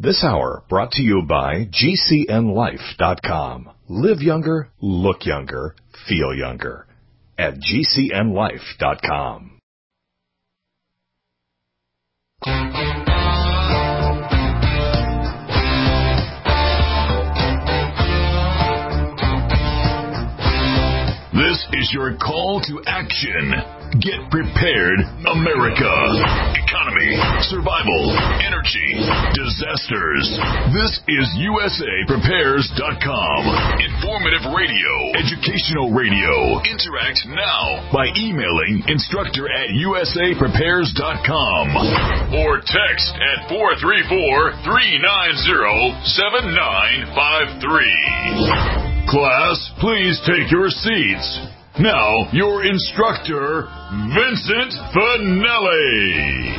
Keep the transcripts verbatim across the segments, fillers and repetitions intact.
This hour brought to you by G C N life dot com. Live younger, look younger, feel younger at G C N life dot com. This is your call to action. Get prepared, America. Economy, survival, energy, disasters. This is U S A Prepares dot com. Informative radio, educational radio. Interact now by emailing instructor at U S A Prepares dot com or text at four three four, three nine zero, seven nine five three. Class, please take your seats. Now, your instructor, Vincent Finelli.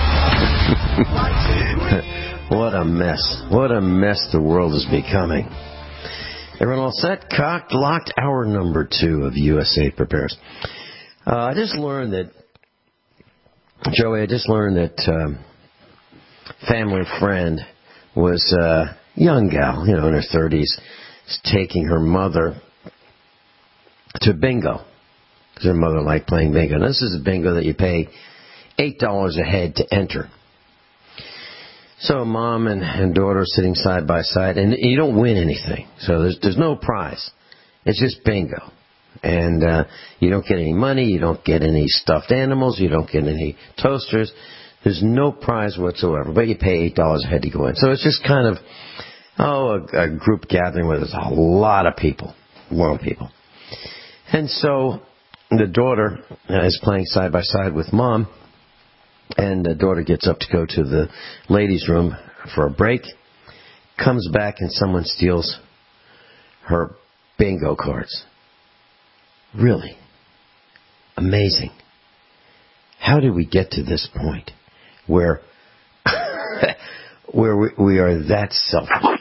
What a mess. What a mess the world is becoming. Everyone all set? Cocked, locked, hour number two of U S A Prepares. Uh, I just learned that, Joey, I just learned that um, family friend was a young gal, you know, in her thirties, taking her mother to bingo, because her mother liked playing bingo. Now, this is a bingo that you pay eight dollars a head to enter. So mom and, and daughter are sitting side by side, and you don't win anything. So there's there's no prize. It's just bingo. And uh, you don't get any money, you don't get any stuffed animals, you don't get any toasters. There's no prize whatsoever, but you pay eight dollars a head to go in. So it's just kind of, oh, a, a group gathering where there's a lot of people, a lot of people. And so the daughter is playing side by side with mom, and the daughter gets up to go to the ladies' room for a break, comes back, and someone steals her bingo cards. Really? Amazing. How did we get to this point where where we, we are that selfish?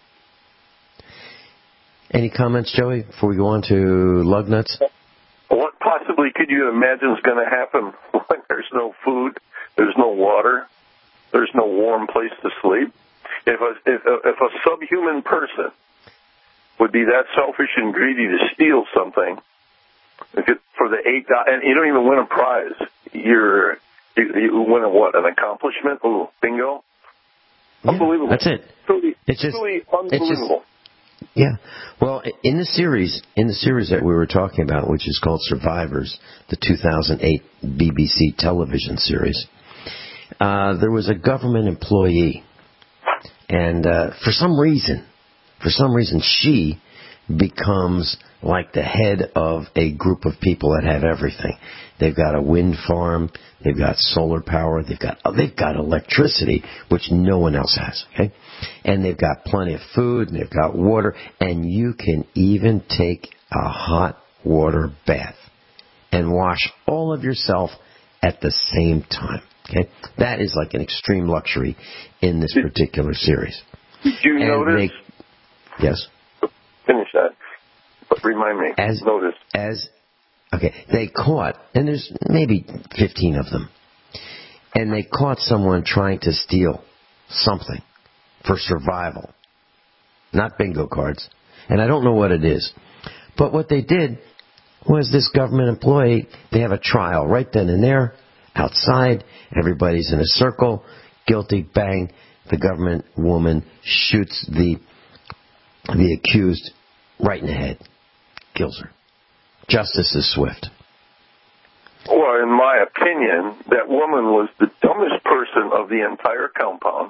Any comments, Joey, before we go on to lug nuts? What possibly could you imagine is going to happen when there's no food, there's no water, there's no warm place to sleep? If a, if a, if a subhuman person would be that selfish and greedy to steal something if it, for the eight dollars, and you don't even win a prize, you're, you, you win a what, an accomplishment? Ooh, bingo? Yeah, unbelievable. That's it. Truly, it's just, truly unbelievable. It's just, Yeah. Well, in the series, in the series that we were talking about, which is called Survivors, the two thousand eight B B C television series, uh, there was a government employee, and uh, for some reason, for some reason, she becomes like the head of a group of people that have everything. They've got a wind farm, they've got solar power, they've got they've got electricity, which no one else has. Okay. And they've got plenty of food, and they've got water, and you can even take a hot water bath and wash all of yourself at the same time. Okay, that is like an extreme luxury in this particular series. Did you and notice? They, yes. Finish that, but remind me. As notice as okay, they caught, and there's maybe fifteen of them, and they caught someone trying to steal something for survival, not bingo cards, and I don't know what it is. But what they did was this government employee, they have a trial right then and there, outside, everybody's in a circle, guilty, bang, the government woman shoots the the accused right in the head, kills her. Justice is swift. Well, in my opinion, that woman was the dumbest person of the entire compound.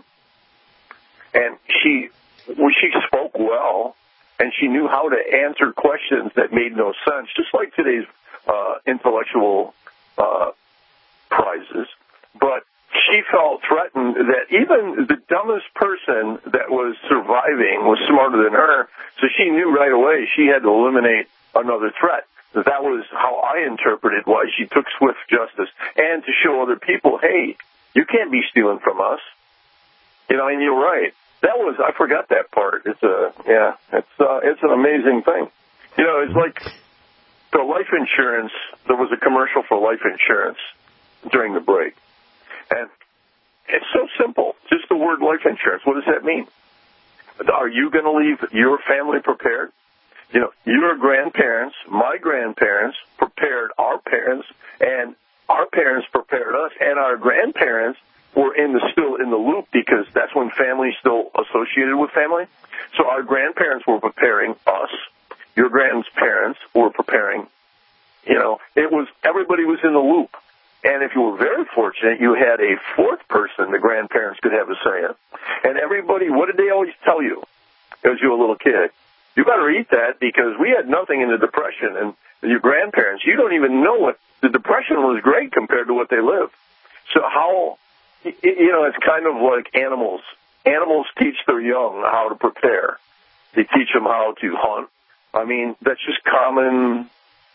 And she well, she spoke well, and she knew how to answer questions that made no sense, just like today's uh, intellectual uh, prizes. But she felt threatened that even the dumbest person that was surviving was smarter than her, so she knew right away she had to eliminate another threat. That was how I interpreted why she took swift justice, and to show other people, hey, you can't be stealing from us. You know, and you're right. That was, I forgot that part. It's a, yeah, it's uh, it's an amazing thing. You know, it's like the life insurance, there was a commercial for life insurance during the break. And It's so simple. Just the word life insurance. What does that mean? Are you going to leave your family prepared? You know, your grandparents, my grandparents prepared our parents, and our parents prepared us, and our grandparents were in the still in the loop because that's when family is still associated with family. So our grandparents were preparing us. Your grandparents were preparing, you know, it was, everybody was in the loop. And if you were very fortunate, you had a fourth person the grandparents could have a say in. And everybody, what did they always tell you as you were a little kid? You better eat that because we had nothing in the Depression. And your grandparents, you don't even know what, the Depression was great compared to what they lived. So how, you know, it's kind of like animals. Animals teach their young how to prepare. They teach them how to hunt. I mean, that's just common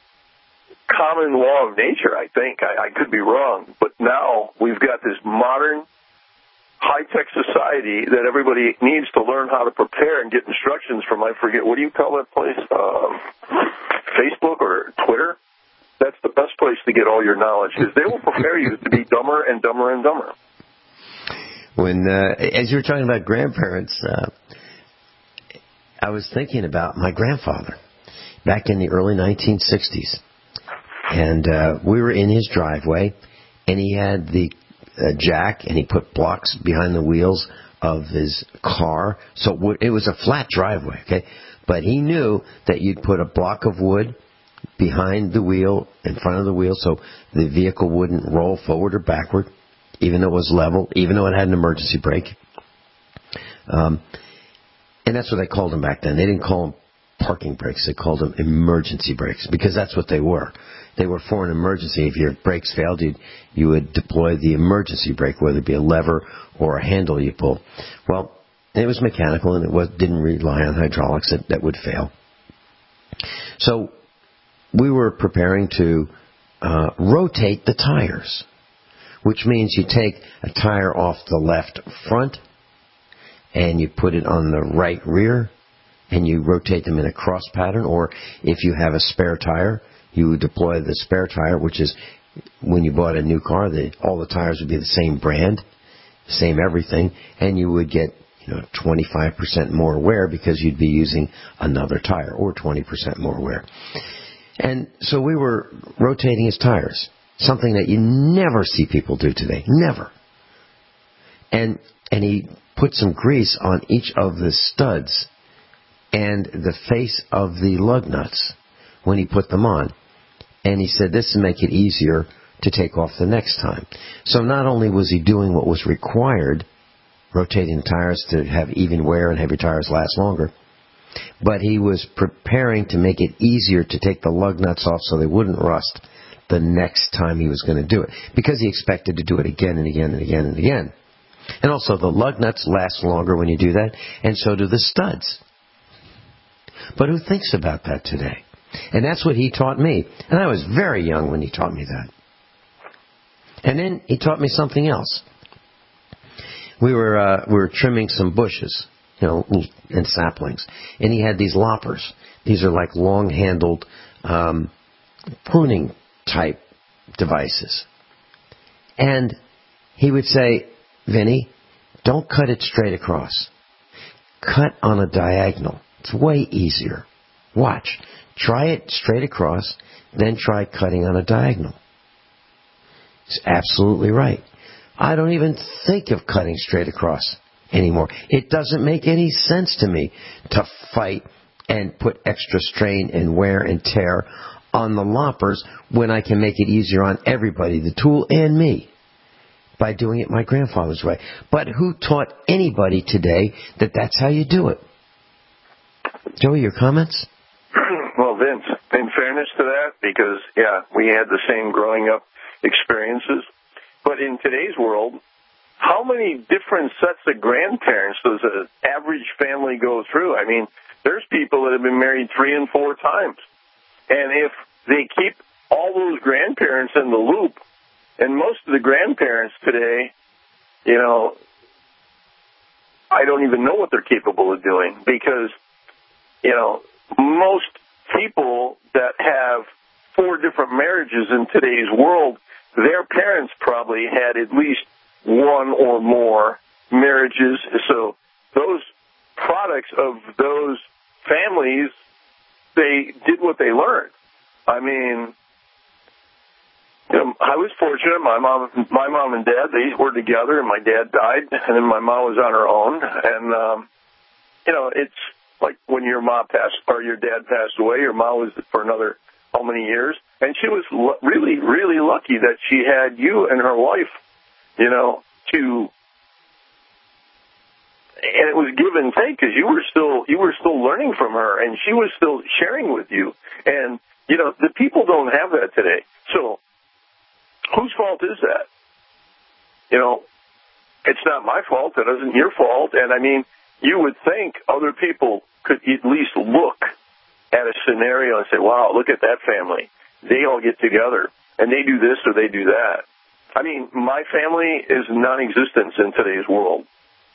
common law of nature, I think. I, I could be wrong. But now we've got this modern, high-tech society that everybody needs to learn how to prepare and get instructions from, I forget, what do you call that place? Um, Facebook or Twitter? That's the best place to get all your knowledge, because they will prepare you to be dumber and dumber and dumber. When, uh, as you were talking about grandparents, uh, I was thinking about my grandfather back in the early nineteen sixties. And uh, we were in his driveway, and he had the uh, jack, and he put blocks behind the wheels of his car. So it, w- it was a flat driveway, okay? But he knew that you'd put a block of wood behind the wheel, in front of the wheel, so the vehicle wouldn't roll forward or backward, even though it was level, even though it had an emergency brake. Um, and that's what they called them back then. They didn't call them parking brakes. They called them emergency brakes, because that's what they were. They were for an emergency. If your brakes failed, you'd, you would deploy the emergency brake, whether it be a lever or a handle you pull. Well, it was mechanical, and it was, didn't rely on hydraulics. That, that would fail. So we were preparing to uh, rotate the tires, which means you take a tire off the left front, and you put it on the right rear, and you rotate them in a cross pattern. Or if you have a spare tire, you would deploy the spare tire, which is when you bought a new car, the, all the tires would be the same brand, same everything, and you would get, you know, twenty-five percent more wear because you'd be using another tire, or twenty percent more wear. And so we were rotating his tires, something that you never see people do today, never. And and he put some grease on each of the studs and the face of the lug nuts when he put them on. And he said this will make it easier to take off the next time. So not only was he doing what was required, rotating the tires to have even wear and have your tires last longer, but he was preparing to make it easier to take the lug nuts off so they wouldn't rust the next time he was going to do it, because he expected to do it again and again and again and again. And also the lug nuts last longer when you do that, and so do the studs. But who thinks about that today? And that's what he taught me. And I was very young when he taught me that. And then he taught me something else. We were uh, we were trimming some bushes, you know, and saplings. And he had these loppers. These are like long-handled um, pruning type devices. And he would say, Vinny, don't cut it straight across. Cut on a diagonal. It's way easier. Watch. Try it straight across, then try cutting on a diagonal. It's absolutely right. I don't even think of cutting straight across anymore. It doesn't make any sense to me to fight and put extra strain and wear and tear on the loppers when I can make it easier on everybody, the tool and me, by doing it my grandfather's way. But who taught anybody today that that's how you do it? Joey, your comments? Well, Vince, in fairness to that, because, yeah, we had the same growing up experiences. But in today's world, how many different sets of grandparents does an average family go through? I mean, there's people that have been married three and four times. And if they keep all those grandparents in the loop, and most of the grandparents today, you know, I don't even know what they're capable of doing, because, you know, most people that have four different marriages in today's world, their parents probably had at least one or more marriages. So those products of those families, they did what they learned. I mean, you know, I was fortunate. My mom, my mom and dad, they were together, and my dad died, and then my mom was on her own. And um, you know, it's like when your mom passed or your dad passed away. Your mom was for another how many years, and she was l- really, really lucky that she had you and her wife. You know, to and it was give and take because you were still you were still learning from her, and she was still sharing with you. And you know, the people don't have that today. So whose fault is that? You know, it's not my fault. It isn't your fault. And I mean, you would think other people could at least look at a scenario and say, wow, look at that family. They all get together and they do this or they do that. I mean, my family is non-existent in today's world.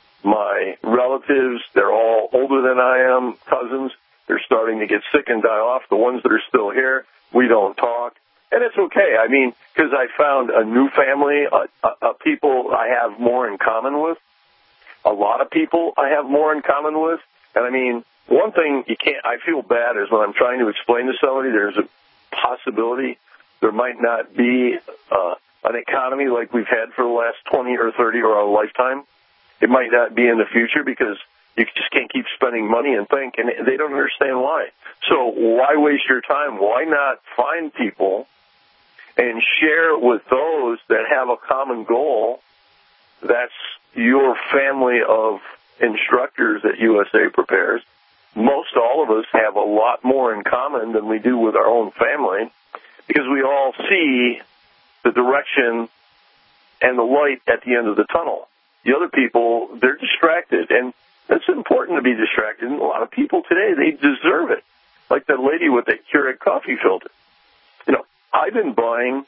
My relatives, they're all older than I am, cousins. They're starting to get sick and die off. The ones that are still here, we don't talk. And it's okay. I mean, because I found a new family, a, a, a people I have more in common with. A lot of people I have more in common with. And I mean, one thing you can't, I feel bad is when I'm trying to explain to somebody there's a possibility there might not be uh, an economy like we've had for the last twenty or thirty or a lifetime. It might not be in the future because you just can't keep spending money and think, and they don't understand why. So why waste your time? Why not find people and share with those that have a common goal? That's your family of instructors that U S A prepares. Most all of us have a lot more in common than we do with our own family because we all see the direction and the light at the end of the tunnel. The other people, they're distracted, and it's important to be distracted. And a lot of people today, they deserve it. Like that lady with that Keurig coffee filter. You know, I've been buying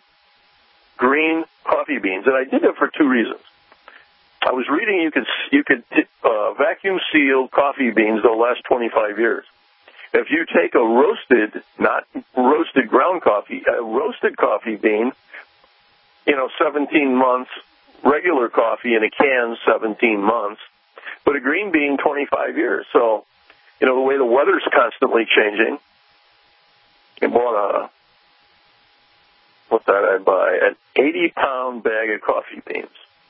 green coffee beans, and I did it for two reasons. I was reading you could you could uh, vacuum seal coffee beans that'll last twenty-five years. If you take a roasted, not roasted ground coffee, a roasted coffee bean, you know, seventeen months, regular coffee in a can, seventeen months, but a green bean, twenty-five years. So, you know, the way the weather's constantly changing, I bought a, what did I buy? An eighty-pound bag of coffee beans.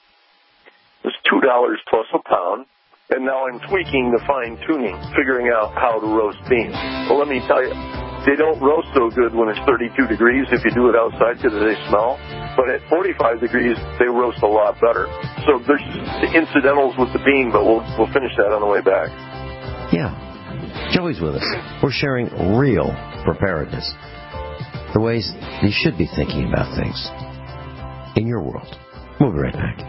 It was two dollars plus a pound, and now I'm tweaking the fine-tuning, figuring out how to roast beans. Well, let me tell you, they don't roast so good when it's thirty-two degrees if you do it outside because they smell, but at forty-five degrees, they roast a lot better. So there's the incidentals with the bean, but we'll, we'll finish that on the way back. Yeah. Joey's with us. We're sharing real preparedness, the ways you should be thinking about things in your world. We'll be right back.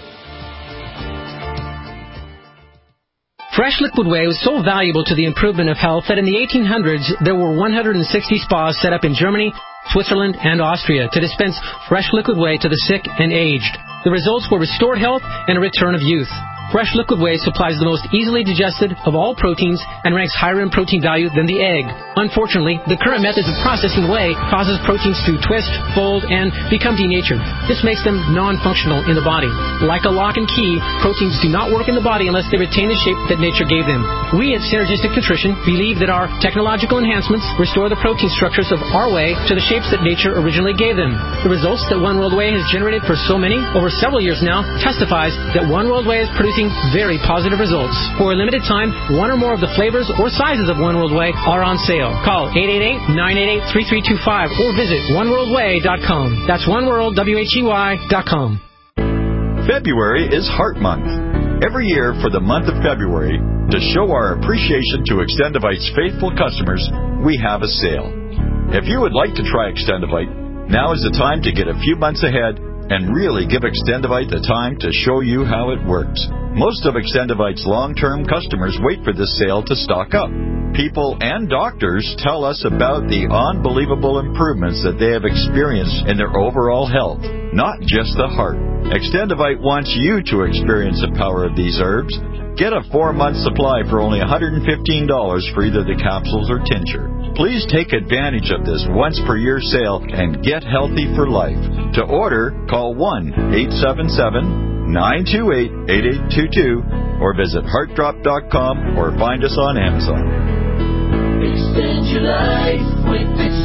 Fresh Liquid Whey was so valuable to the improvement of health that in the eighteen hundreds, there were one hundred sixty spas set up in Germany, Switzerland, and Austria to dispense fresh liquid whey to the sick and aged. The results were restored health and a return of youth. Fresh Liquid Whey supplies the most easily digested of all proteins and ranks higher in protein value than the egg. Unfortunately, the current methods of processing whey causes proteins to twist, fold, and become denatured. This makes them non-functional in the body. Like a lock and key, proteins do not work in the body unless they retain the shape that nature gave them. We at Synergistic Nutrition believe that our technological enhancements restore the protein structures of our whey to the shapes that nature originally gave them. The results that One World Whey has generated for so many, over several years now, testifies that One World Whey is producing very positive results. For a limited time, one or more of the flavors or sizes of One World Whey are on sale. Call eight eight eight, nine eight eight, three three two five or visit one world whey dot com. That's oneworld, W H E Y, dot com. February is Heart Month. Every year for the month of February, to show our appreciation to Extendivite's faithful customers, we have a sale. If you would like to try Extendivite, now is the time to get a few months ahead and really give Extendivite the time to show you how it works. Most of Extendivite's long-term customers wait for this sale to stock up. People and doctors tell us about the unbelievable improvements that they have experienced in their overall health, not just the heart. Extendivite wants you to experience the power of these herbs. Get a four-month supply for only one hundred fifteen dollars for either the capsules or tincture. Please take advantage of this once-per-year sale and get healthy for life. To order, call one eight seven seven, nine two eight, eight eight two two or visit heart drop dot com or find us on Amazon. Extend your life with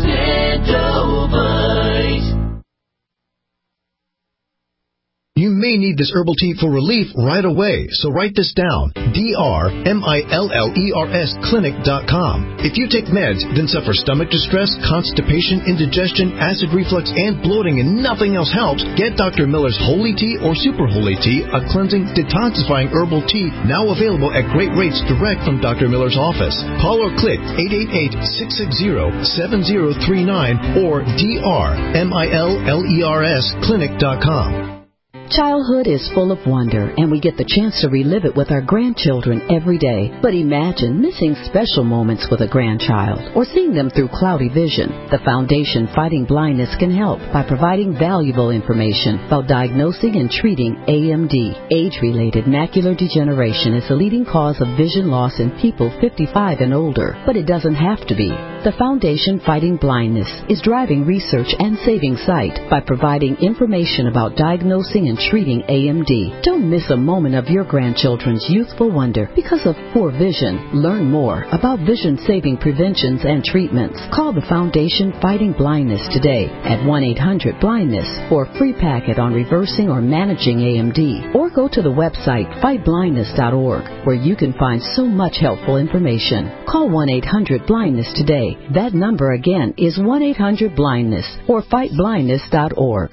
Extendovite. You may need this herbal tea for relief right away, so write this down. D R M I L L E R S clinic dot com. If you take meds, then suffer stomach distress, constipation, indigestion, acid reflux, and bloating, and nothing else helps, get Doctor Miller's Holy Tea or Super Holy Tea, a cleansing, detoxifying herbal tea, now available at great rates direct from Doctor Miller's office. Call or click eight eight eight, six six zero, seven zero three nine or D R M I L L E R S clinic dot com. Childhood is full of wonder, and we get the chance to relive it with our grandchildren every day. But imagine missing special moments with a grandchild or seeing them through cloudy vision. The Foundation Fighting Blindness can help by providing valuable information about diagnosing and treating A M D. Age-related macular degeneration is the leading cause of vision loss in people fifty-five and older, but it doesn't have to be. The Foundation Fighting Blindness is driving research and saving sight by providing information about diagnosing and treating A M D. Don't miss a moment of your grandchildren's youthful wonder because of poor vision. Learn more about vision-saving preventions and treatments. Call the Foundation Fighting Blindness today at one eight hundred blindness for a free packet on reversing or managing A M D. Or go to the website fight blindness dot org where you can find so much helpful information. Call one eight hundred blindness today. That number again is one eight hundred blindness or fight blindness dot org.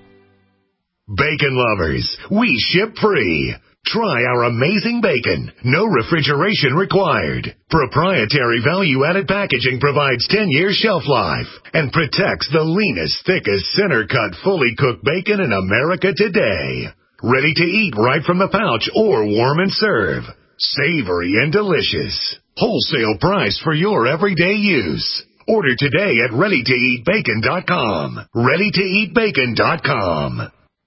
Bacon lovers, we ship free. Try our amazing bacon. No refrigeration required. Proprietary value-added packaging provides ten years shelf life and protects the leanest, thickest, center-cut, fully cooked bacon in America today. Ready to eat right from the pouch or warm and serve. Savory and delicious. Wholesale price for your everyday use. Order today at ready to eat bacon dot com. ready to eat bacon dot com.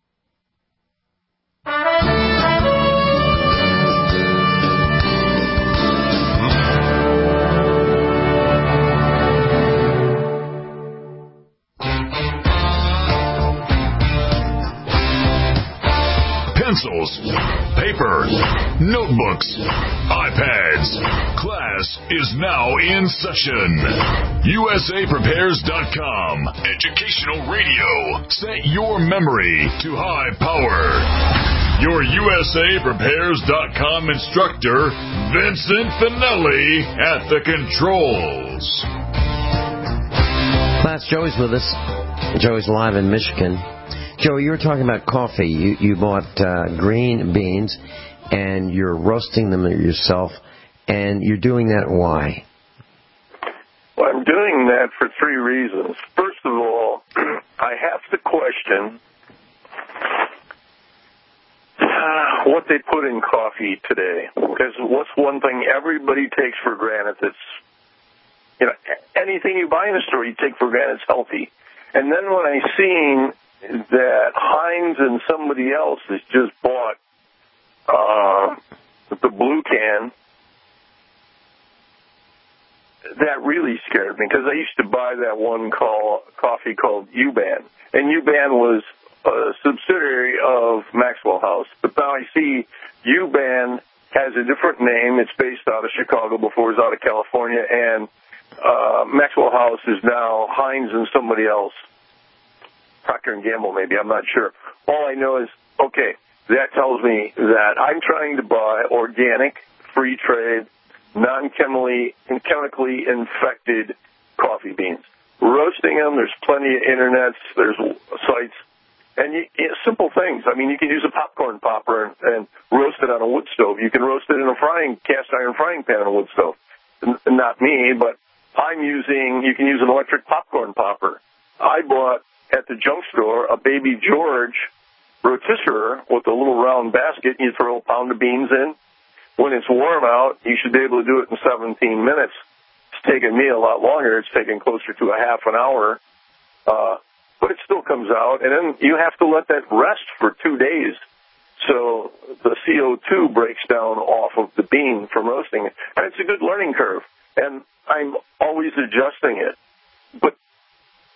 Pencils, paper, notebooks, iPads. Class is now in session. U S A Prepares dot com. Educational radio. Set your memory to high power. Your U S A Prepares dot com instructor, Vincent Finelli, at the controls. Class, Joey's with us. Joey's live in Michigan. Joey, you were talking about coffee. You, you bought uh, green beans, and you're roasting them yourself, and you're doing that why? Well, I'm doing that for three reasons. First of all, I have to question uh, what they put in coffee today. Because what's one thing everybody takes for granted that's, you know, anything you buy in a store you take for granted is healthy. And then when I seen that Heinz and somebody else has just bought uh, the blue can, that really scared me because I used to buy that one call, coffee called U-Ban. And U-Ban was a subsidiary of Maxwell House. But now I see U-Ban has a different name. It's based out of Chicago, before it was out of California. And uh, Maxwell House is now Heinz and somebody else. Procter and Gamble, maybe, I'm not sure. All I know is, okay, that tells me that I'm trying to buy organic, free trade, non-chemically and chemically infected coffee beans. Roasting them, there's plenty of internets, there's sites, and you, you know, simple things. I mean, you can use a popcorn popper and, and roast it on a wood stove. You can roast it in a frying, cast iron frying pan on a wood stove. N- not me, but I'm using, you can use an electric popcorn popper. I bought at the junk store a Baby George rotisserie with a little round basket. You throw a pound of beans in. When it's warm out, you should be able to do it in seventeen minutes. It's taken me a lot longer. It's taken closer to a half an hour. Uh, but it still comes out. And then you have to let that rest for two days. So the C O two breaks down off of the bean from roasting it. And it's a good learning curve. And I'm always adjusting it. But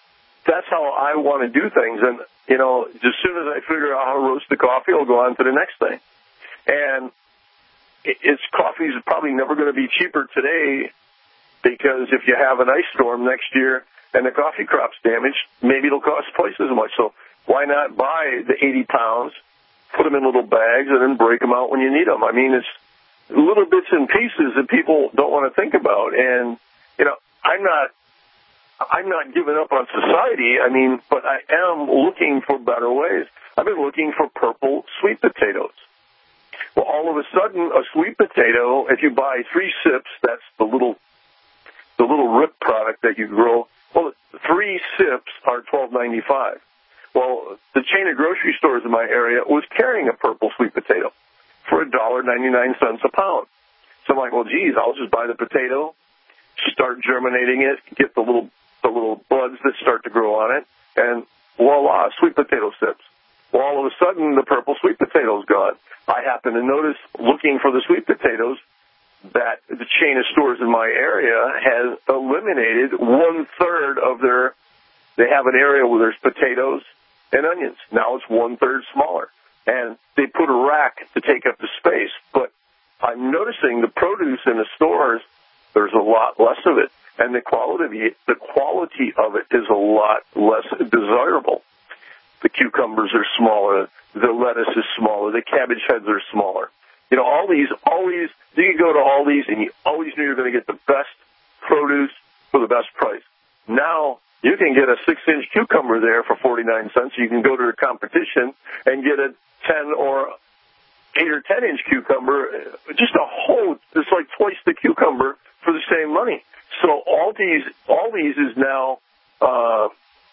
that's how I want to do things. And, you know, as soon as I figure out how to roast the coffee, I'll go on to the next thing. And it's coffee's probably never going to be cheaper today because if you have an ice storm next year and the coffee crop's damaged, maybe it'll cost twice as much. So why not buy the eighty pounds, put them in little bags, and then break them out when you need them? I mean, it's little bits and pieces that people don't want to think about. And, you know, I'm not I'm not giving up on society, I mean, but I am looking for better ways. I've been looking for purple sweet potatoes. Well, all of a sudden, a sweet potato, if you buy three sips, that's the little the little rip product that you grow, well, three sips are twelve ninety-five. Well, the chain of grocery stores in my area was carrying a purple sweet potato for one dollar and ninety-nine cents a pound. So I'm like, well, geez, I'll just buy the potato, start germinating it, get the little the little buds that start to grow on it, and voila, sweet potato sips. Well, all of a sudden, the purple sweet potato's gone. I happen to notice, looking for the sweet potatoes, that the chain of stores in my area has eliminated one-third of their, they have an area where there's potatoes and onions. Now it's one-third smaller. And they put a rack to take up the space. But I'm noticing the produce in the stores, there's a lot less of it. And the quality, the quality of it is a lot less desirable. The cucumbers are smaller. The lettuce is smaller. The cabbage heads are smaller. You know, all these, always, you can go to Aldi's and you always knew you're going to get the best produce for the best price. Now, you can get a six-inch cucumber there for forty-nine cents. You can go to the competition and get a ten or eight or ten-inch cucumber, just a whole, it's like twice the cucumber for the same money. So Aldi's, Aldi's is now uh,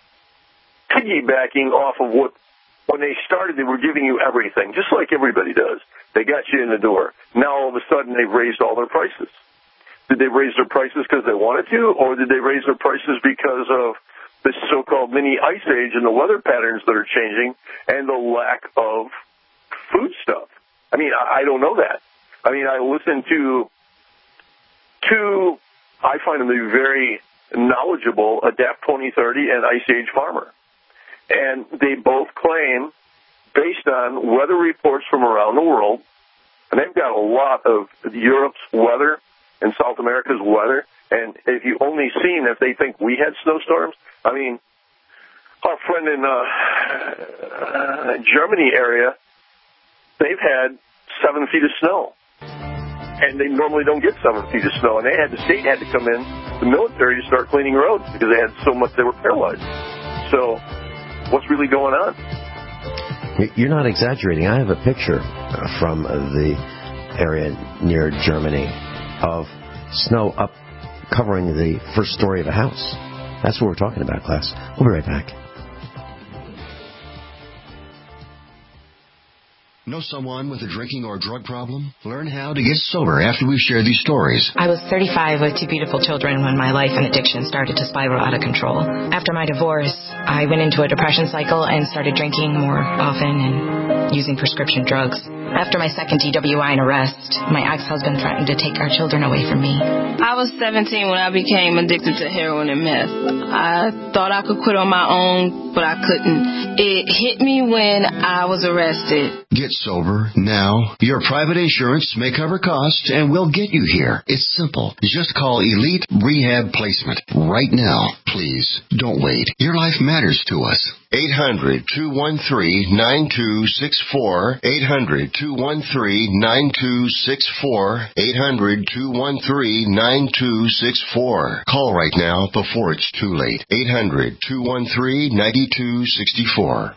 piggybacking off of what, when they started, they were giving you everything, just like everybody does. They got you in the door. Now, all of a sudden, they've raised all their prices. Did they raise their prices because they wanted to, or did they raise their prices because of this so-called mini ice age and the weather patterns that are changing and the lack of food stuff? I mean, I, I don't know that. I mean, I listen to two, I find them to be very knowledgeable, Adapt twenty thirty and Ice Age Farmer. And they both claim, based on weather reports from around the world, and they've got a lot of Europe's weather and South America's weather, and if you only seen if they think we had snowstorms, I mean, our friend in uh, uh, Germany area, they've had seven feet of snow, and they normally don't get seven feet of snow, and they had the state had to come in, the military, to start cleaning roads because they had so much they were paralyzed. So, what's really going on? You're not exaggerating. I have a picture from the area near Germany of snow up covering the first story of a house. That's what we're talking about, class. We'll be right back. Know someone with a drinking or drug problem? Learn how to get sober after we share these stories. I was thirty-five with two beautiful children when my life and addiction started to spiral out of control. After my divorce, I went into a depression cycle and started drinking more often and using prescription drugs. After my second D W I and arrest, my ex-husband threatened to take our children away from me. I was seventeen when I became addicted to heroin and meth. I thought I could quit on my own, but I couldn't. It hit me when I was arrested. Get sober now. Your private insurance may cover costs and we'll get you here. It's simple. Just call Elite Rehab Placement right now. Please, don't wait. Your life matters to us. eight hundred, two one three, nine two six four. eight hundred, two one three, nine two six four. eight hundred, two one three, nine two six four. Call right now before it's too late. eight hundred, two one three, nine two six four.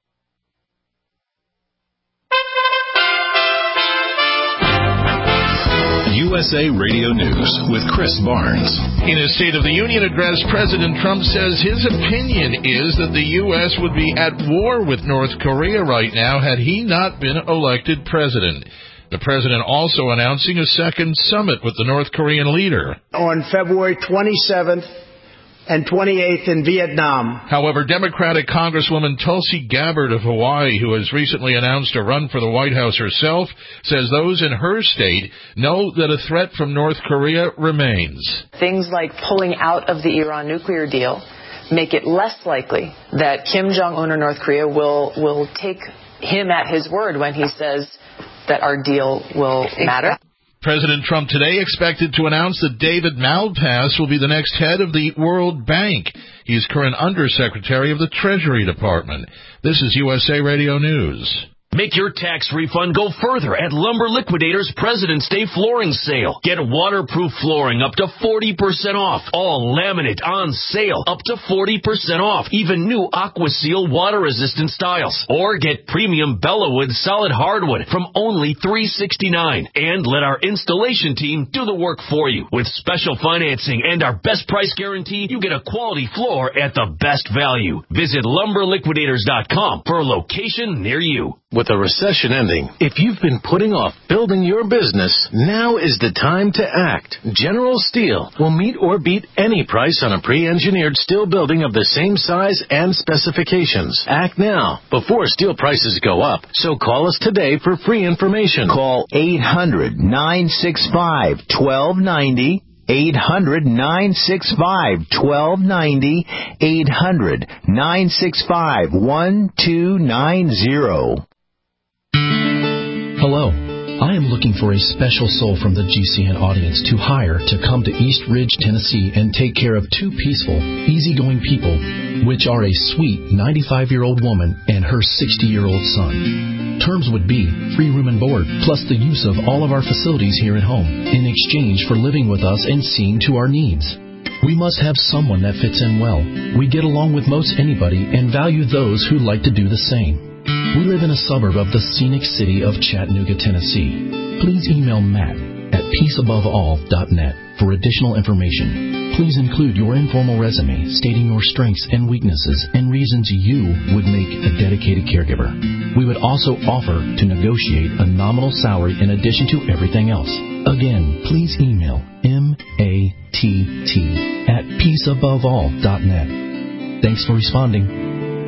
U S A Radio News with Chris Barnes. In his State of the Union address, President Trump says his opinion is that the U S would be at war with North Korea right now had he not been elected president. The president also announcing a second summit with the North Korean leader. On February twenty-seventh and twenty-eighth in Vietnam. However, Democratic Congresswoman Tulsi Gabbard of Hawaii, who has recently announced a run for the White House herself, says those in her state know that a threat from North Korea remains. Things like pulling out of the Iran nuclear deal make it less likely that Kim Jong-un or North Korea will will take him at his word when he says that our deal will matter. President Trump today expected to announce that David Malpass will be the next head of the World Bank. He's current Undersecretary of the Treasury Department. This is U S A Radio News. Make your tax refund go further at Lumber Liquidators President's Day Flooring Sale. Get waterproof flooring up to forty percent off. All laminate on sale up to forty percent off. Even new AquaSeal water-resistant styles. Or get premium Bellawood solid hardwood from only three sixty-nine. And let our installation team do the work for you. With special financing and our best price guarantee, you get a quality floor at the best value. Visit lumber liquidators dot com for a location near you. With a recession ending, if you've been putting off building your business, now is the time to act. General Steel will meet or beat any price on a pre-engineered steel building of the same size and specifications. Act now, before steel prices go up. So call us today for free information. Call eight hundred, nine six five, one two nine zero. eight hundred, nine six five, one two nine zero. eight hundred, nine six five, one two nine zero. Hello. I am looking for a special soul from the G C N audience to hire to come to East Ridge, Tennessee and take care of two peaceful, easygoing people, which are a sweet ninety-five-year-old woman and her sixty-year-old son. Terms would be free room and board, plus the use of all of our facilities here at home, in exchange for living with us and seeing to our needs. We must have someone that fits in well. We get along with most anybody and value those who like to do the same. We live in a suburb of the scenic city of Chattanooga, Tennessee. Please email Matt at peace above all dot net for additional information. Please include your informal resume stating your strengths and weaknesses and reasons you would make a dedicated caregiver. We would also offer to negotiate a nominal salary in addition to everything else. Again, please email M A T T at peace above all dot net. Thanks for responding.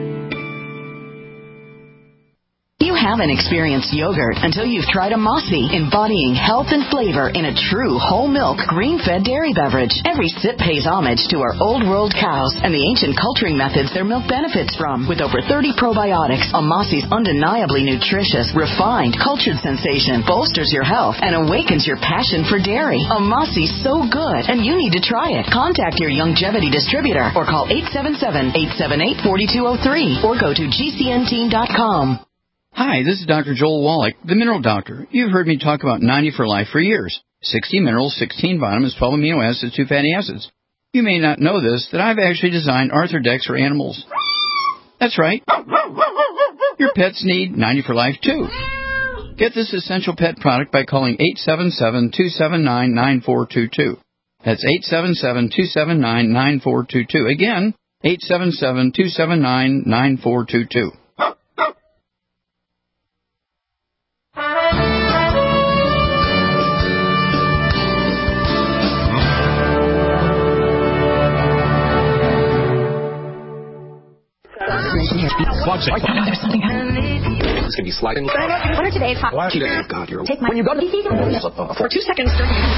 You haven't experienced yogurt until you've tried a Mossy, embodying health and flavor in a true whole milk, green-fed dairy beverage. Every sip pays homage to our old world cows and the ancient culturing methods their milk benefits from. With over thirty probiotics, a Mossy's undeniably nutritious, refined, cultured sensation bolsters your health and awakens your passion for dairy. A Mossy's so good, and you need to try it. Contact your Youngevity distributor or call eight seven seven, eight seven eight, four two zero three or go to G C N team dot com. Hi, this is Doctor Joel Wallach, the Mineral Doctor. You've heard me talk about ninety for Life for years. sixty minerals, sixteen vitamins, twelve amino acids, two fatty acids. You may not know this, that I've actually designed Arthrodex for animals. That's right. Your pets need ninety for Life too. Get this essential pet product by calling eight seven seven, two seven nine, nine four two two. That's eight seven seven, two seven nine, nine four two two. Again, eight seven seven, two seven nine, nine four two two. Watch it. There's something happening. It's going to be sliding. What are today's hot? Watch it. Oh, God, you're... Take my... When you go to... For two seconds.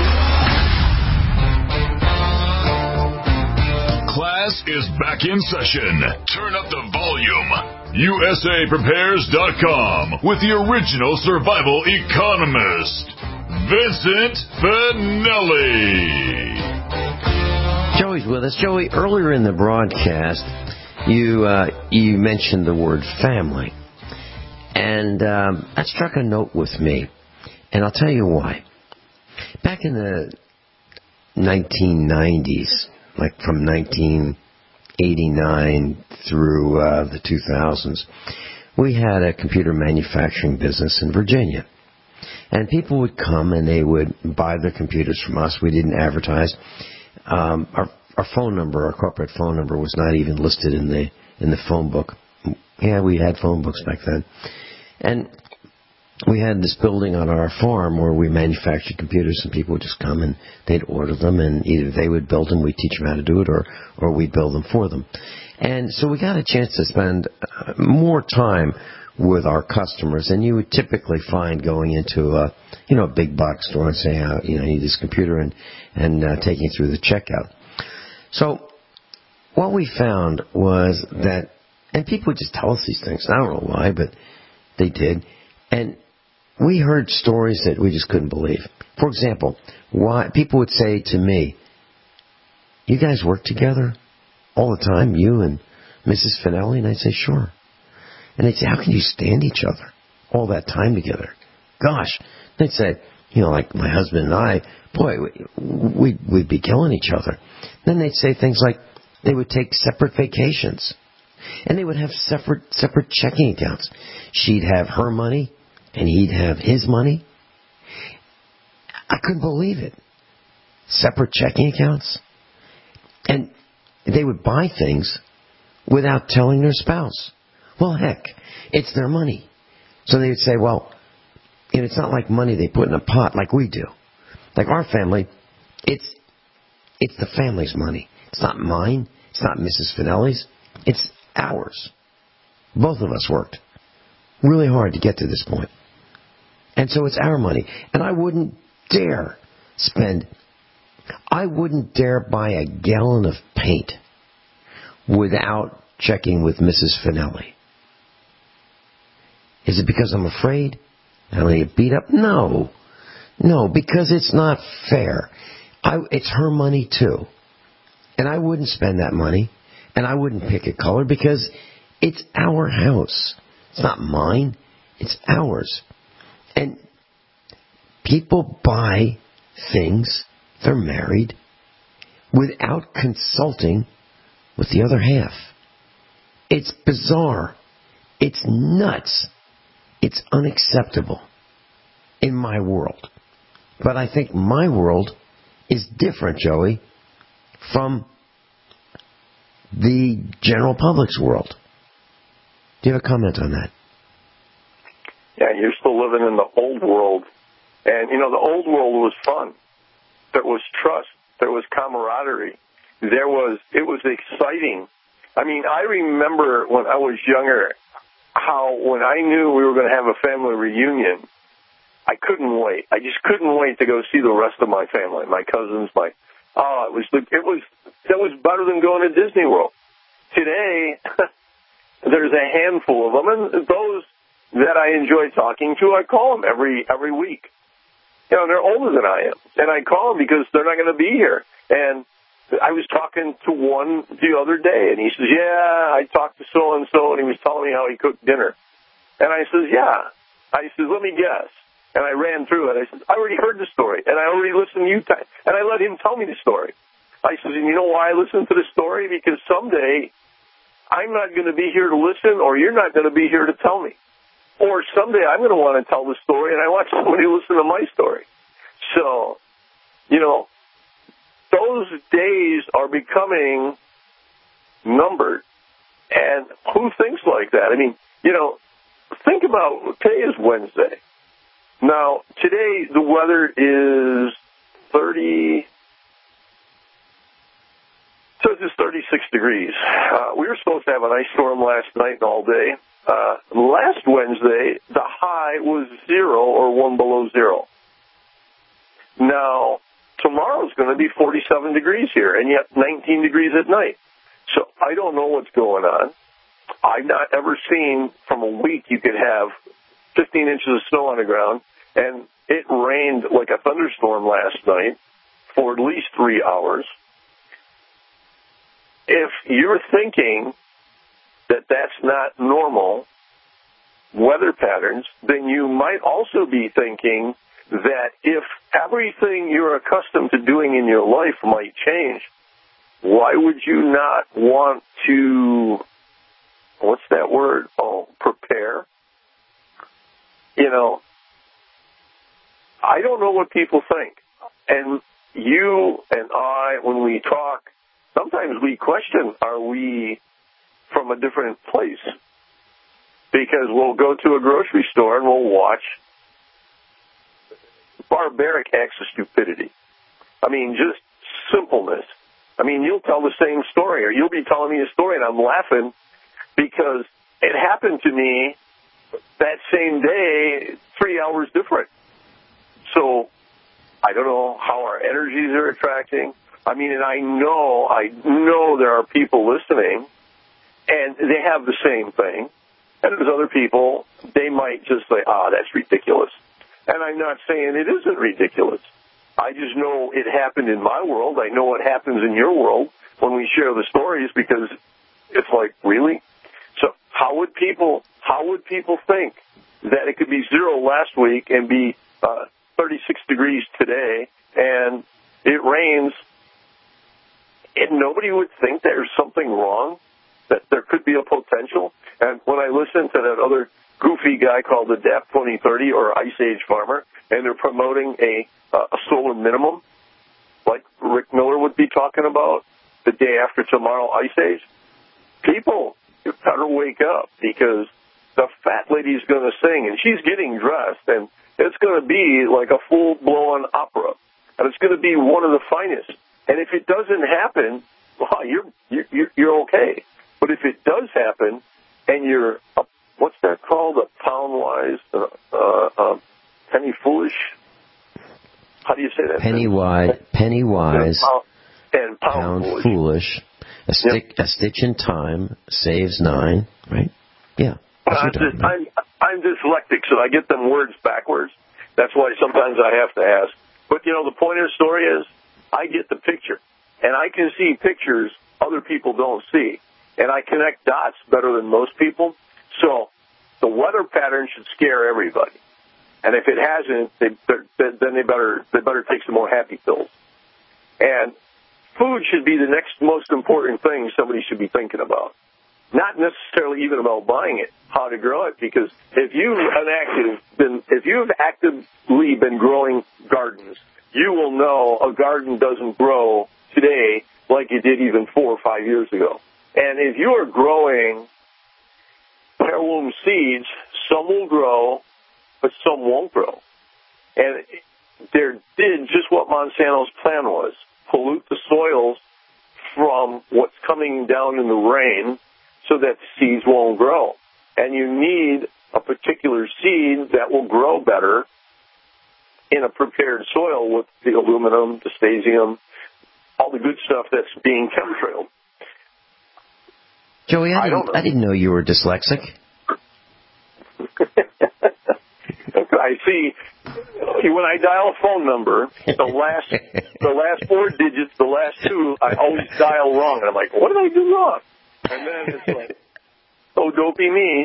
Class is back in session. Turn up the volume. U S A prepares dot com with the original survival economist, Vincent Finelli. Joey's with us. Joey, earlier in the broadcast, you uh, you mentioned the word family, and um, that struck a note with me, and I'll tell you why. Back in the nineteen nineties, like from nineteen eighty-nine through uh, the two thousands, we had a computer manufacturing business in Virginia, and people would come and they would buy their computers from us. We didn't advertise. Um, our Our phone number, our corporate phone number, was not even listed in the in the phone book. Yeah, we had phone books back then. And we had this building on our farm where we manufactured computers, and people would just come and they'd order them, and either they would build them, we'd teach them how to do it, or, or we'd build them for them. And so we got a chance to spend uh, more time with our customers than you would typically find going into a, you know, a big box store and saying, uh, you know, I need this computer, and, and uh, taking through the checkout. So what we found was that, and people would just tell us these things. I don't know why, but they did. And we heard stories that we just couldn't believe. For example, why people would say to me, "You guys work together all the time, you and Missus Finelli?" And I'd say, "Sure." And they'd say, "How can you stand each other all that time together?" Gosh. They'd say, you know, like my husband and I, boy, we'd, we'd be killing each other. Then they'd say things like they would take separate vacations. And they would have separate separate checking accounts. She'd have her money, and he'd have his money. I couldn't believe it. Separate checking accounts. And they would buy things without telling their spouse. Well, heck, it's their money. So they would say, well, you know, it's not like money they put in a pot like we do. Like our family, it's it's the family's money. It's not mine. It's not Missus Finelli's. It's ours. Both of us worked really hard to get to this point. And so it's our money. And I wouldn't dare spend, I wouldn't dare buy a gallon of paint without checking with Missus Finelli. Is it because I'm afraid I'm going to get beat up? No. No, because it's not fair. I, it's her money too. And I wouldn't spend that money. And I wouldn't pick a color because it's our house. It's not mine. It's ours. And people buy things, they're married, without consulting with the other half. It's bizarre. It's nuts. It's unacceptable in my world. But I think my world is different, Joey, from the general public's world. Do you have a comment on that? Yeah, you're still living in the old world. And, you know, the old world was fun. There was trust. There was camaraderie. There was, it was exciting. I mean, I remember when I was younger how when I knew we were going to have a family reunion, I couldn't wait. I just couldn't wait to go see the rest of my family, my cousins, my, oh, it was, it was, that was better than going to Disney World. Today, there's a handful of them, and those that I enjoy talking to, I call them every, every week. You know, they're older than I am, and I call them because they're not going to be here. And I was talking to one the other day, and he says, yeah, I talked to so-and-so, and he was telling me how he cooked dinner. And I says, yeah. I says, let me guess. And I ran through it. I said, I already heard the story, and I already listened to you. T- and I let him tell me the story. I said, and you know why I listened to the story? Because someday I'm not going to be here to listen, or you're not going to be here to tell me. Or someday I'm going to want to tell the story, and I want somebody to listen to my story. So, you know, those days are becoming numbered. And who thinks like that? I mean, you know, think about, today is Wednesday. Now, today the weather is thirty, so it's thirty-six degrees. Uh, we were supposed to have an ice storm last night and all day. Uh, last Wednesday, the high was zero or one below zero. Now, tomorrow's going to be forty-seven degrees here, and yet nineteen degrees at night. So I don't know what's going on. I've not ever seen from a week you could have fifteen inches of snow on the ground, and it rained like a thunderstorm last night for at least three hours. If you're thinking that that's not normal weather patterns, then you might also be thinking that if everything you're accustomed to doing in your life might change, why would you not want to, what's that word? Oh, prepare? You know, I don't know what people think. And you and I, when we talk, sometimes we question, are we from a different place? Because we'll go to a grocery store and we'll watch barbaric acts of stupidity. I mean, just simpleness. I mean, you'll tell the same story, or you'll be telling me a story, and I'm laughing because it happened to me that same day, three hours different. So I don't know how our energies are attracting. I mean, and I know, I know there are people listening, and they have the same thing. And there's other people, they might just say, ah, that's ridiculous. And I'm not saying it isn't ridiculous. I just know it happened in my world. I know what happens in your world when we share the stories, because it's like, really? So how would people, how would people think that it could be zero last week and be uh, thirty-six degrees today and it rains, and nobody would think there's something wrong, that there could be a potential? And when I listen to that other goofy guy called the D A P twenty thirty or Ice Age Farmer, and they're promoting a, uh, a solar minimum, like Rick Miller would be talking about, the day after tomorrow Ice Age, people, you better wake up, because the fat lady's going to sing, and she's getting dressed, and it's going to be like a full-blown opera, and it's going to be one of the finest. And if it doesn't happen, well, you're you're, you're okay. But if it does happen, and you're a, what's that called, a pound wise, uh, uh, uh, penny foolish? How do you say that? Penny wise, penny wise, and pound, pound foolish. foolish. A stick, yep. A stitch in time saves nine. Right? Yeah. I'm, just, I'm I'm dyslexic, so I get them words backwards. That's why sometimes I have to ask. But you know, the point of the story is, I get the picture, and I can see pictures other people don't see, and I connect dots better than most people. So the weather pattern should scare everybody, and if it hasn't, they, then they better they better take some more happy pills. And food should be the next most important thing somebody should be thinking about. Not necessarily even about buying it, how to grow it, because if you've active been, if you've actively been growing gardens, you will know a garden doesn't grow today like it did even four or five years ago. And if you are growing heirloom seeds, some will grow, but some won't grow. And they did just what Monsanto's plan was, pollute the soils from what's coming down in the rain, so that seeds won't grow. And you need a particular seed that will grow better in a prepared soil with the aluminum, the stasium, all the good stuff that's being chemtrailed. Joey, I, I, didn't, don't I didn't know you were dyslexic. I see. When I dial a phone number, the last the last four digits, the last two, I always dial wrong. And I'm like, what did I do wrong? And then it's like, oh, dopey me.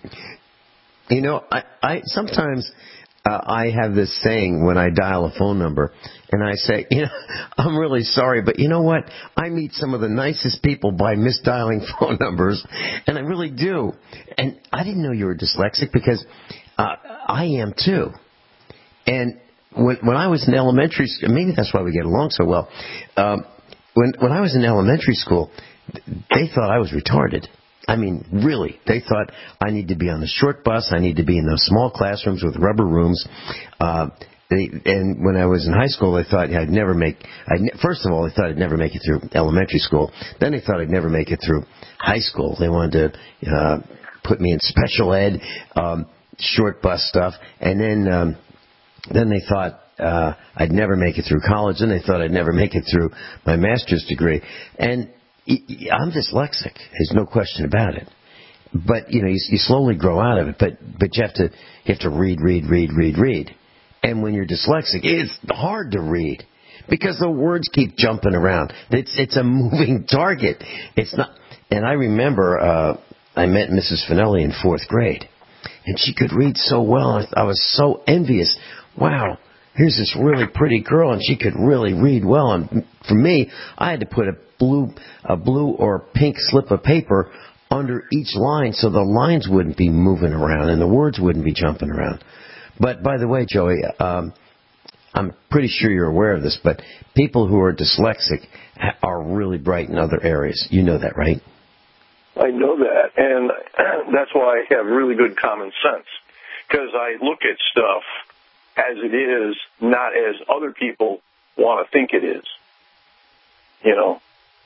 You know, I, I sometimes uh, I have this saying when I dial a phone number, and I say, you know, I'm really sorry, but you know what? I meet some of the nicest people by misdialing phone numbers, and I really do. And I didn't know you were dyslexic, because uh, I am too. And when when I was in elementary school, maybe that's why we get along so well. Um, when when I was in elementary school, they thought I was retarded. I mean, really. They thought I need to be on the short bus. I need to be in those small classrooms with rubber rooms. Uh, they, and when I was in high school, they thought I'd never make. I'd ne- first of all, they thought I'd never make it through elementary school. Then they thought I'd never make it through high school. They wanted to uh, put me in special ed, um, short bus stuff, and then um, then they thought uh, I'd never make it through college. Then they thought I'd never make it through my master's degree. And I'm dyslexic. There's no question about it. But you know, you, you slowly grow out of it. But but you have to you have to read, read, read, read, read. And when you're dyslexic, it's hard to read because the words keep jumping around. It's it's a moving target. It's not. And I remember uh, I met Missus Finelli in fourth grade, and she could read so well. I was so envious. Wow. Here's this really pretty girl, and she could really read well. And for me, I had to put a blue, a blue or pink slip of paper under each line so the lines wouldn't be moving around and the words wouldn't be jumping around. But by the way, Joey, um, I'm pretty sure you're aware of this, but people who are dyslexic are really bright in other areas. You know that, right? I know that, and that's why I have really good common sense, because I look at stuff as it is, not as other people want to think it is. You know?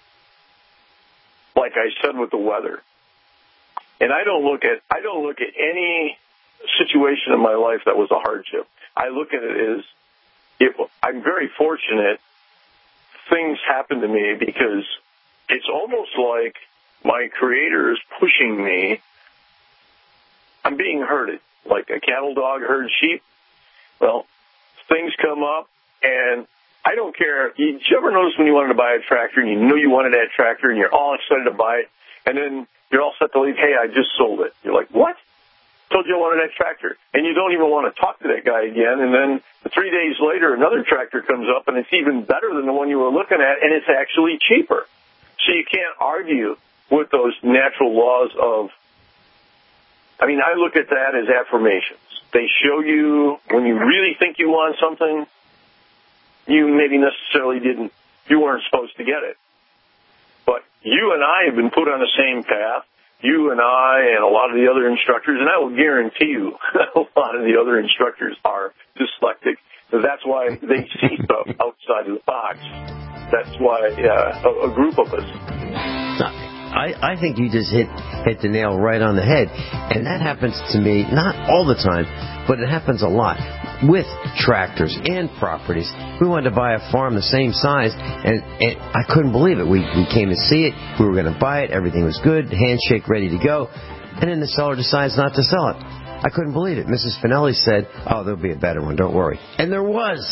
Like I said with the weather. And I don't look at I don't look at any situation in my life that was a hardship. I look at it as it, I'm very fortunate. Things happen to me because it's almost like my Creator is pushing me. I'm being herded, like a cattle dog herds sheep. Well, things come up, and I don't care. Did you ever notice when you wanted to buy a tractor and you knew you wanted that tractor and you're all excited to buy it, and then you're all set to leave, hey, I just sold it. You're like, what? Told you I wanted that tractor. And you don't even want to talk to that guy again. And then three days later, another tractor comes up, and it's even better than the one you were looking at, and it's actually cheaper. So you can't argue with those natural laws of, I mean, I look at that as affirmations. They show you when you really think you want something, you maybe necessarily didn't, you weren't supposed to get it. But you and I have been put on the same path. You and I and a lot of the other instructors, and I will guarantee you a lot of the other instructors are dyslexic. That's why they see stuff outside of the box. That's why uh, a, a group of us. I, I think you just hit hit the nail right on the head. And that happens to me, not all the time, but it happens a lot with tractors and properties. We wanted to buy a farm the same size, and, and I couldn't believe it. We, we came to see it. We were going to buy it. Everything was good. Handshake ready to go. And then the seller decides not to sell it. I couldn't believe it. Missus Finelli said, oh, there'll be a better one. Don't worry. And there was.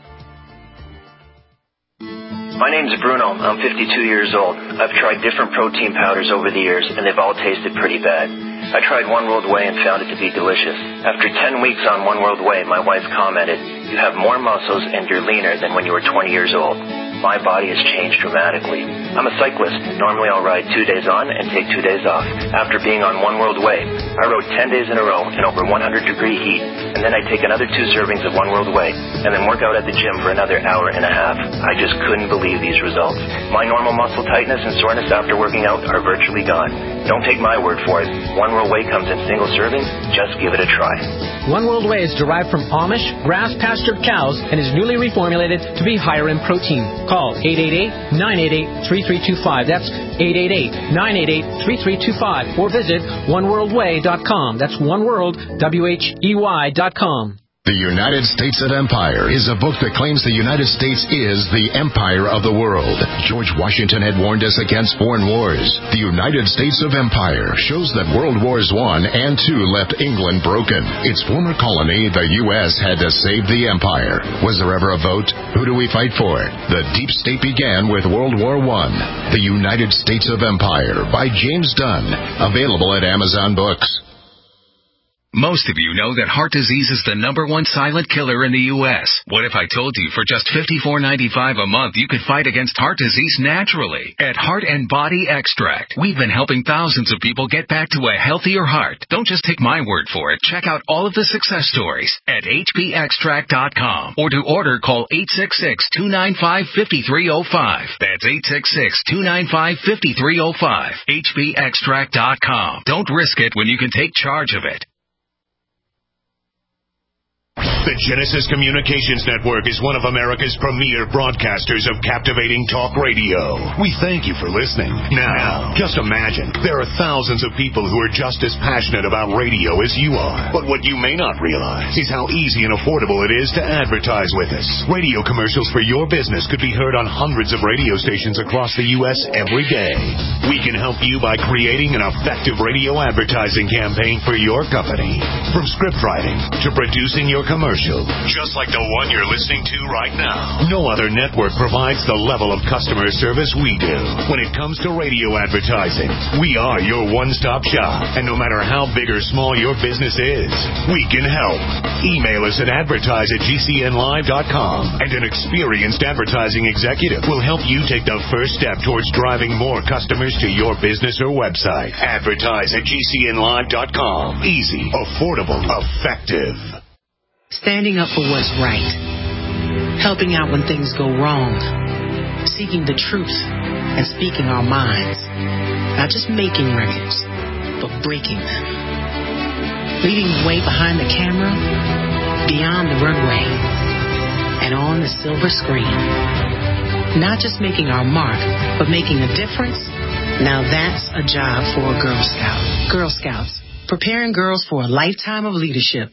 My name's Bruno. I'm fifty-two years old. I've tried different protein powders over the years, and they've all tasted pretty bad. I tried One World Whey and found it to be delicious. After ten weeks on One World Whey, my wife commented, you have more muscles and you're leaner than when you were twenty years old. My body has changed dramatically. I'm a cyclist. Normally I'll ride two days on and take two days off. After being on One World Whey, I rode ten days in a row in over one hundred degree heat, and then I take another two servings of One World Whey, and then work out at the gym for another hour and a half. I just couldn't believe these results. My normal muscle tightness and soreness after working out are virtually gone. Don't take my word for it. One World Whey comes in single servings. Just give it a try. One World Whey is derived from Amish, grass-pastured cows and is newly reformulated to be higher in protein. Call eight eight eight, nine eight eight, three three two five. That's eight eight eight, nine eight eight, three three two five. Or visit one world way dot com. That's oneworld, W H E Y dot com. The United States of Empire is a book that claims the United States is the empire of the world. George Washington had warned us against foreign wars. The United States of Empire shows that World Wars One and Two left England broken. Its former colony, the U S, had to save the empire. Was there ever a vote? Who do we fight for? The deep state began with World War One. The United States of Empire by James Dunn. Available at Amazon Books. Most of you know that heart disease is the number one silent killer in the U S What if I told you for just fifty-four ninety-five a month you could fight against heart disease naturally? At Heart and Body Extract, we've been helping thousands of people get back to a healthier heart. Don't just take my word for it. Check out all of the success stories at H P extract dot com. Or to order, call eight six six, two nine five, five three zero five. That's eight six six, two nine five, five three zero five. H P extract dot com. Don't risk it when you can take charge of it. The Genesis Communications Network is one of America's premier broadcasters of captivating talk radio. We thank you for listening. Now, just imagine, there are thousands of people who are just as passionate about radio as you are. But what you may not realize is how easy and affordable it is to advertise with us. Radio commercials for your business could be heard on hundreds of radio stations across the U S every day. We can help you by creating an effective radio advertising campaign for your company. From script writing to producing your commercial, just like the one you're listening to right now. No other network provides the level of customer service we do. When it comes to radio advertising, we are your one-stop shop. And no matter how big or small your business is, we can help. Email us at advertise at G C N live dot com, and an experienced advertising executive will help you take the first step towards driving more customers to your business or website. Advertise at G C N live dot com. Easy, affordable, effective. Standing up for what's right, helping out when things go wrong, seeking the truth and speaking our minds, not just making records, but breaking them, leading the way behind the camera, beyond the runway, and on the silver screen. Not just making our mark, but making a difference. Now that's a job for a Girl Scout. Girl Scouts, preparing girls for a lifetime of leadership.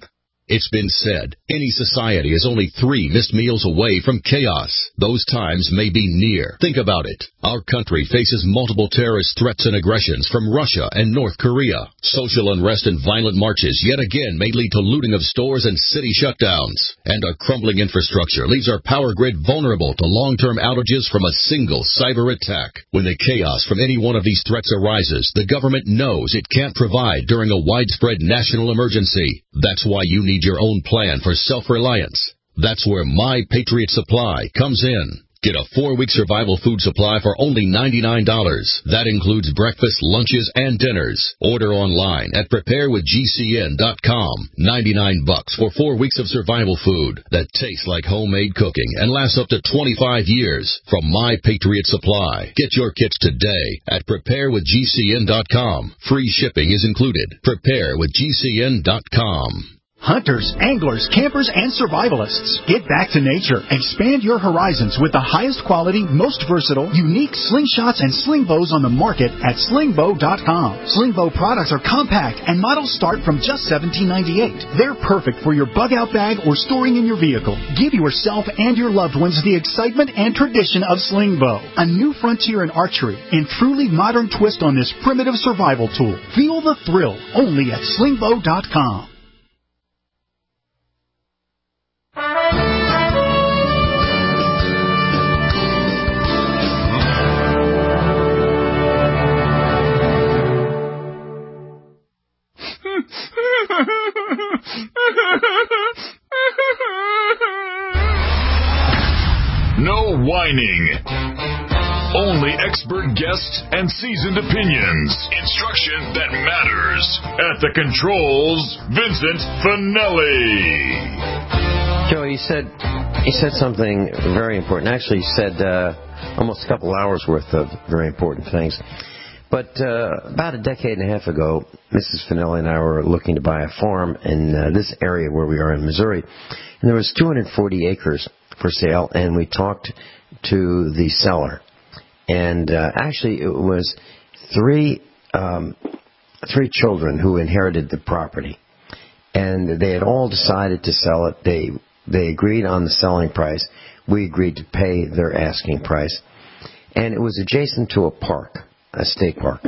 It's been said, any society is only three missed meals away from chaos. Those times may be near. Think about it. Our country faces multiple terrorist threats and aggressions from Russia and North Korea. Social unrest and violent marches yet again may lead to looting of stores and city shutdowns. And a crumbling infrastructure leaves our power grid vulnerable to long-term outages from a single cyber attack. When the chaos from any one of these threats arises, the government knows it can't provide during a widespread national emergency. That's why you need your own plan for self-reliance. That's where My Patriot Supply comes in. Get a four-week survival food supply for only ninety-nine dollars. That includes breakfast, lunches, and dinners. Order online at prepare with G C N dot com. ninety-nine bucks for four weeks of survival food that tastes like homemade cooking and lasts up to twenty-five years from My Patriot Supply. Get your kits today at prepare with G C N dot com. Free shipping is included. prepare with G C N dot com. Hunters, anglers, campers, and survivalists, get back to nature. Expand your horizons with the highest quality, most versatile, unique slingshots and sling bows on the market at sling bow dot com. Sling bow products are compact and models start from just seventeen ninety-eight. They're perfect for your bug out bag or storing in your vehicle. Give yourself and your loved ones the excitement and tradition of sling bow, a new frontier in archery and truly modern twist on this primitive survival tool. Feel the thrill only at sling bow dot com. No whining. Only expert guests and seasoned opinions. Instruction that matters. At the controls, Vincent Finelli. Joe, he said he said something very important. Actually, he said uh, almost a couple hours worth of very important things. But uh, about a decade and a half ago, Missus Finelli and I were looking to buy a farm in uh, this area where we are in Missouri. And there was two hundred forty acres for sale, and we talked to the seller. And uh, actually, it was three um, three children who inherited the property. And they had all decided to sell it. They they agreed on the selling price. We agreed to pay their asking price. And it was adjacent to a park, a state park.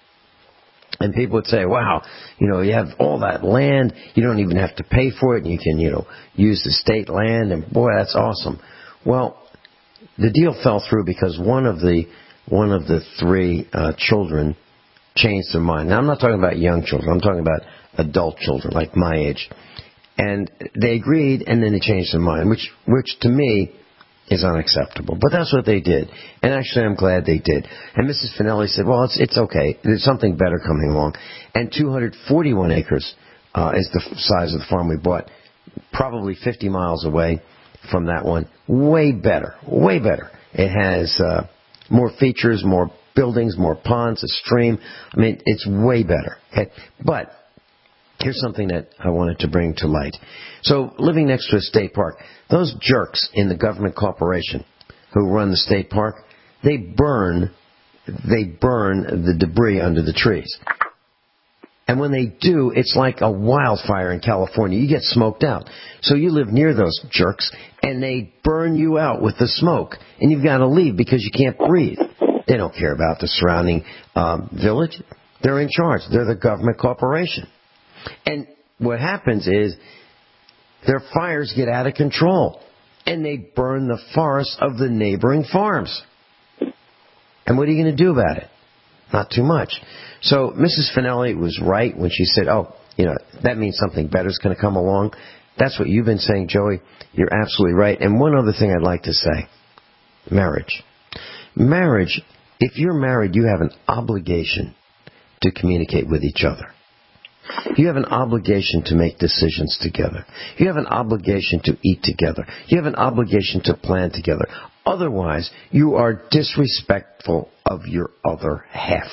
And people would say, wow, you know, you have all that land, you don't even have to pay for it, and you can, you know, use the state land, and boy, that's awesome. Well, the deal fell through because one of the one of the three uh, children changed their mind. Now, I'm not talking about young children, I'm talking about adult children, like my age. And they agreed, and then they changed their mind, which which to me is unacceptable. But that's what they did. And actually, I'm glad they did. And Missus Finelli said, well, it's it's okay. There's something better coming along. And two hundred forty-one acres uh, is the size of the farm we bought, probably fifty miles away from that one. Way better. Way better. It has uh, more features, more buildings, more ponds, a stream. I mean, it's way better. Okay? But here's something that I wanted to bring to light. So, living next to a state park, those jerks in the government corporation who run the state park, they burn, they burn the debris under the trees. And when they do, it's like a wildfire in California. You get smoked out. So you live near those jerks, and they burn you out with the smoke. And you've got to leave because you can't breathe. They don't care about the surrounding um, village. They're in charge. They're the government corporation. And what happens is their fires get out of control, and they burn the forests of the neighboring farms. And what are you going to do about it? Not too much. So Missus Finelli was right when she said, oh, you know, that means something better is going to come along. That's what you've been saying, Joey. You're absolutely right. And one other thing I'd like to say. Marriage. Marriage, if you're married, you have an obligation to communicate with each other. You have an obligation to make decisions together. You have an obligation to eat together. You have an obligation to plan together. Otherwise, you are disrespectful of your other half.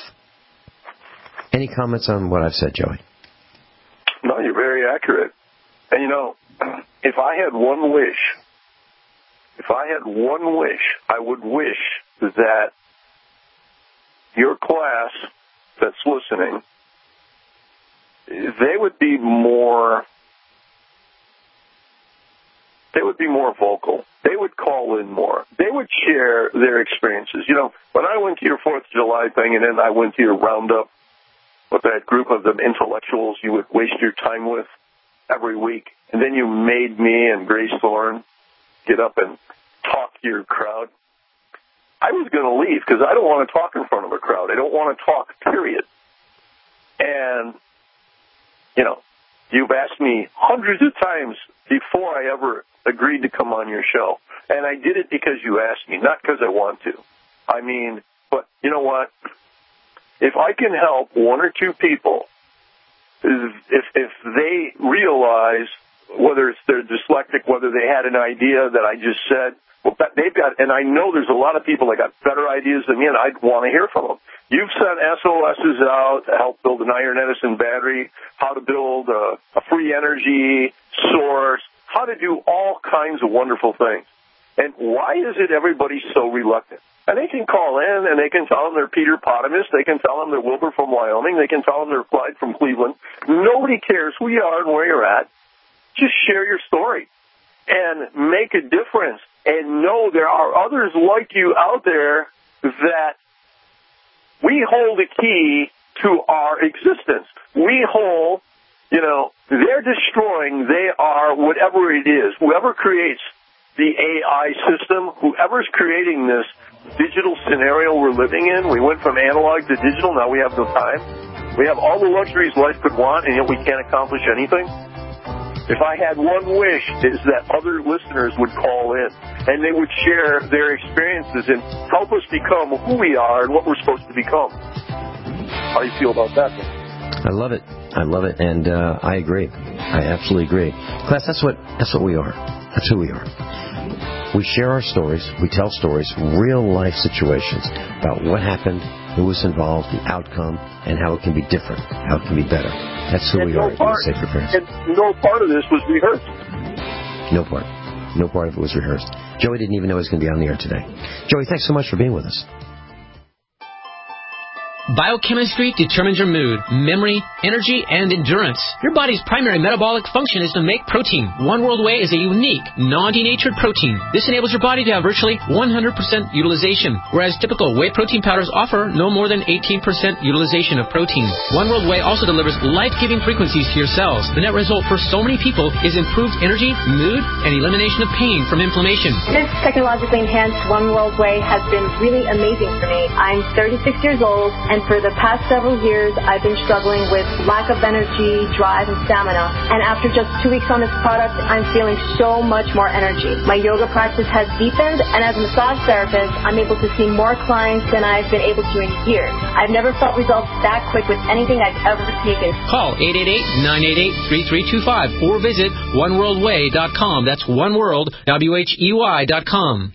Any comments on what I've said, Joey? No, you're very accurate. And, you know, if I had one wish, if I had one wish, I would wish that your class that's listening, they would be more they would be more vocal. They would call in more. They would share their experiences. You know, when I went to your fourth of July thing and then I went to your roundup with that group of them intellectuals you would waste your time with every week, and then you made me and Grace Thorne get up and talk to your crowd, I was going to leave because I don't want to talk in front of a crowd. I don't want to talk, period. And, you know, you've asked me hundreds of times before I ever agreed to come on your show. And I did it because you asked me, not because I want to. I mean, but you know what? If I can help one or two people, if if they realize, whether it's they're dyslexic, whether they had an idea that I just said, well, they've got, and I know there's a lot of people that got better ideas than me, and I'd want to hear from them. You've sent S O S's out to help build an iron Edison battery, how to build a, a free energy source, how to do all kinds of wonderful things. And why is it everybody's so reluctant? And they can call in, and they can tell them they're Peter Potamus. They can tell them they're Wilbur from Wyoming. They can tell them they're Clyde from Cleveland. Nobody cares who you are and where you're at. Just share your story and make a difference. And know there are others like you out there that we hold the key to our existence. We hold, you know, they're destroying, they are whatever it is. Whoever creates the A I system, whoever's creating this digital scenario we're living in, we went from analog to digital, now we have no time. We have all the luxuries life could want, and yet we can't accomplish anything. If I had one wish, is that other listeners would call in, and they would share their experiences and help us become who we are and what we're supposed to become. How do you feel about that? I love it. I love it, and uh, I agree. I absolutely agree. Class, that's what that's what we are. That's who we are. We share our stories. We tell stories, real-life situations about what happened, who was involved, the outcome, and how it can be different, how it can be better. That's who and we no are part, at U S A Prepares. And no part of this was rehearsed. No part. No part of it was rehearsed. Joey didn't even know he was going to be on the air today. Joey, thanks so much for being with us. Biochemistry determines your mood, memory, energy, and endurance. Your body's primary metabolic function is to make protein. One World Whey is a unique, non-denatured protein. This enables your body to have virtually one hundred percent utilization, whereas typical whey protein powders offer no more than eighteen percent utilization of protein. One World Whey also delivers life-giving frequencies to your cells. The net result for so many people is improved energy, mood, and elimination of pain from inflammation. This technologically enhanced One World Whey has been really amazing for me. I'm thirty-six years old, and for the past several years, I've been struggling with lack of energy, drive, and stamina. And after just two weeks on this product, I'm feeling so much more energy. My yoga practice has deepened, and as a massage therapist, I'm able to see more clients than I've been able to in years. I've never felt results that quick with anything I've ever taken. Call eight eight eight, nine eight eight, three three two five or visit one world way dot com. That's oneworld, W H E Y dot com.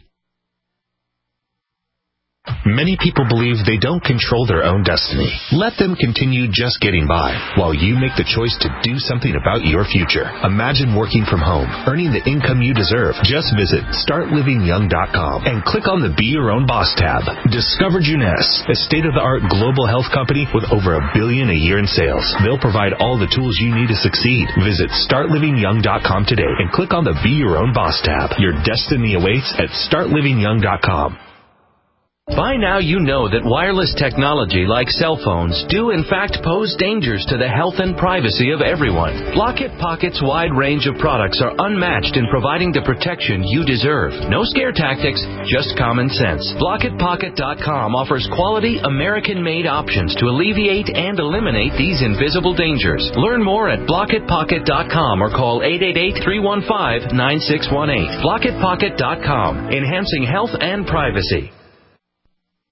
Many people believe they don't control their own destiny. Let them continue just getting by while you make the choice to do something about your future. Imagine working from home, earning the income you deserve. Just visit start living young dot com and click on the Be Your Own Boss tab. Discover Juness, a state-of-the-art global health company with over a billion a year in sales. They'll provide all the tools you need to succeed. Visit start living young dot com today and click on the Be Your Own Boss tab. Your destiny awaits at start living young dot com. By now you know that wireless technology like cell phones do in fact pose dangers to the health and privacy of everyone. Blockit Pocket's wide range of products are unmatched in providing the protection you deserve. No scare tactics, just common sense. Blockit Pocket dot com offers quality American-made options to alleviate and eliminate these invisible dangers. Learn more at Blockit Pocket dot com or call eight eight eight, three one five, nine six one eight. Blockit Pocket dot com, enhancing health and privacy.